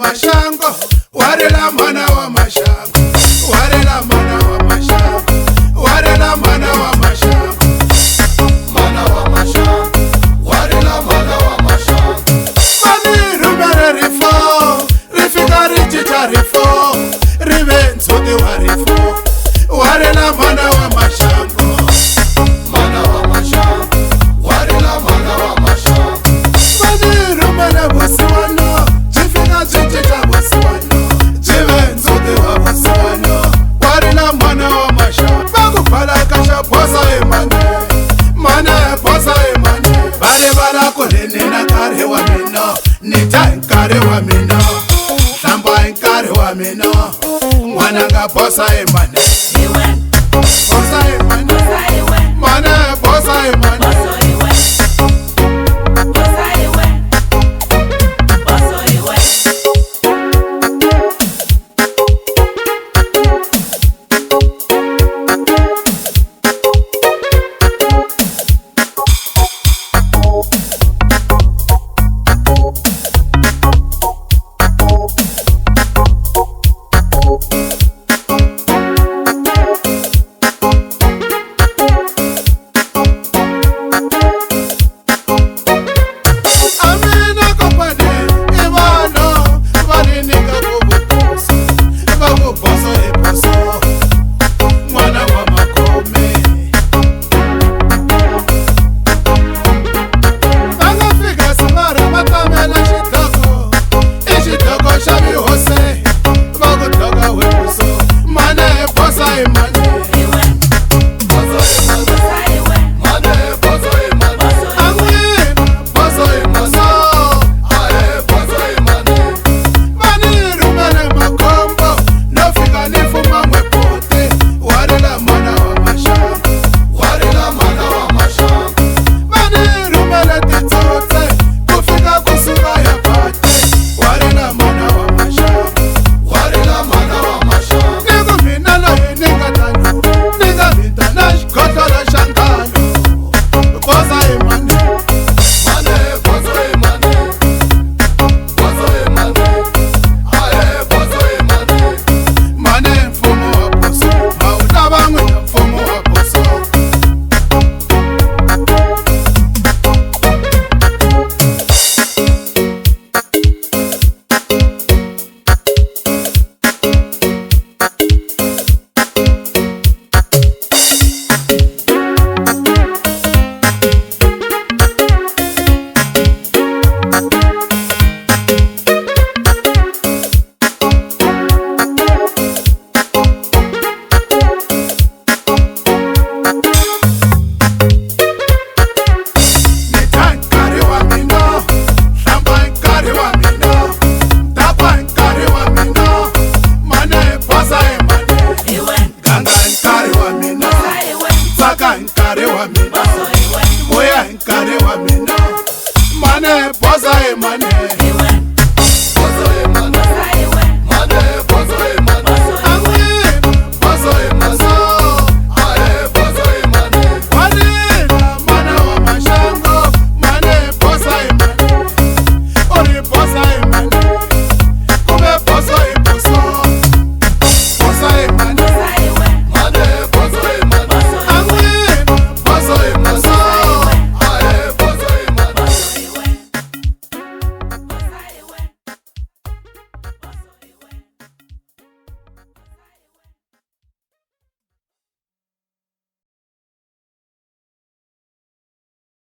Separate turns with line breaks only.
mashango, warela mwana wa mashango, warela mwana wa mashango, warela mwana wa mashango, mwana wa mashango, warela mwana wa mashango. Mani rumere rifo, rifika richicha rifo, rive nzodi wa rifo, warela mwana wa mashango, mwana wa mashango, warela mwana wa mashango. Mani rumere busiwano, jifika jichicha busiwano, jive nzodi wa busiwano, warela mwana wa mashango. Bagu pala kasha posa emane, mane posa emane. Bale bala kolene na kare wa mino, nita nkare wa mino, samba nkare wa mino, mwana nga posa emane.